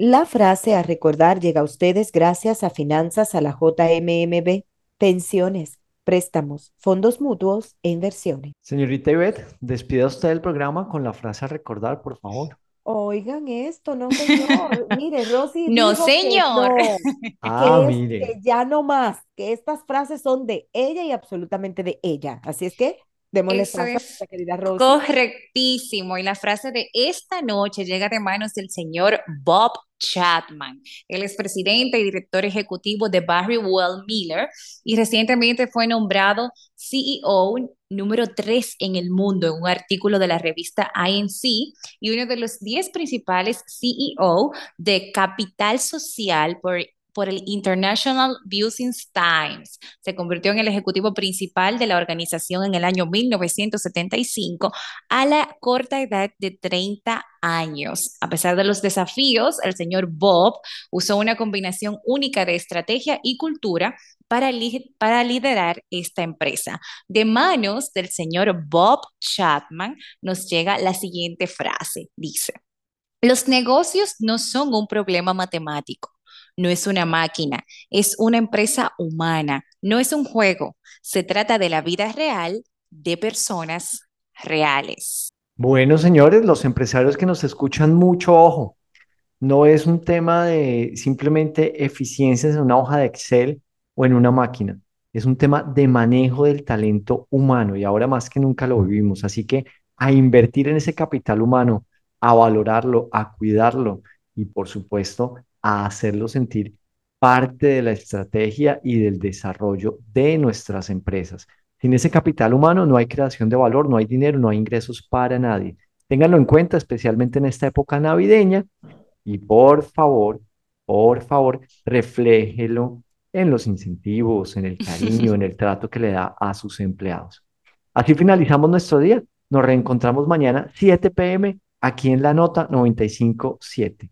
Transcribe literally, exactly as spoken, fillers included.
La frase a recordar llega a ustedes gracias a Finanzas a la J M M B, pensiones, préstamos, fondos mutuos e inversiones. Señorita Ivette, despida usted el programa con la frase a recordar, por favor. Oigan esto, no señor. Mire, Rosy No, dijo que señor. no, Ah, que es mire. que ya no más, que estas frases son de ella y absolutamente de ella. Así es que démosle Eso paso a es nuestra querida Rosy. correctísimo. Y la frase de esta noche llega de manos del señor Bob Chapman. Él es presidente y director ejecutivo de Barry Well Miller y recientemente fue nombrado C E O número tres en el mundo en un artículo de la revista I N C y uno de los diez principales C E O de capital social por por el International Business Times. Se convirtió en el ejecutivo principal de la organización en el año mil novecientos setenta y cinco a la corta edad de treinta años. A pesar de los desafíos, el señor Bob usó una combinación única de estrategia y cultura para, li para liderar esta empresa. De manos del señor Bob Chapman nos llega la siguiente frase. Dice, los negocios no son un problema matemático, no es una máquina, es una empresa humana, no es un juego. Se trata de la vida real de personas reales. Bueno, señores, los empresarios que nos escuchan, mucho ojo. No es un tema de simplemente eficiencias en una hoja de Excel o en una máquina. Es un tema de manejo del talento humano y ahora más que nunca lo vivimos. Así que a invertir en ese capital humano, a valorarlo, a cuidarlo y por supuesto a hacerlo sentir parte de la estrategia y del desarrollo de nuestras empresas. Sin ese capital humano no hay creación de valor, no hay dinero, no hay ingresos para nadie. Ténganlo en cuenta, especialmente en esta época navideña y por favor, por favor, refléjelo en los incentivos, en el cariño, en el trato que le da a sus empleados. Así finalizamos nuestro día. Nos reencontramos mañana siete p m aquí en la nota noventa y cinco punto siete.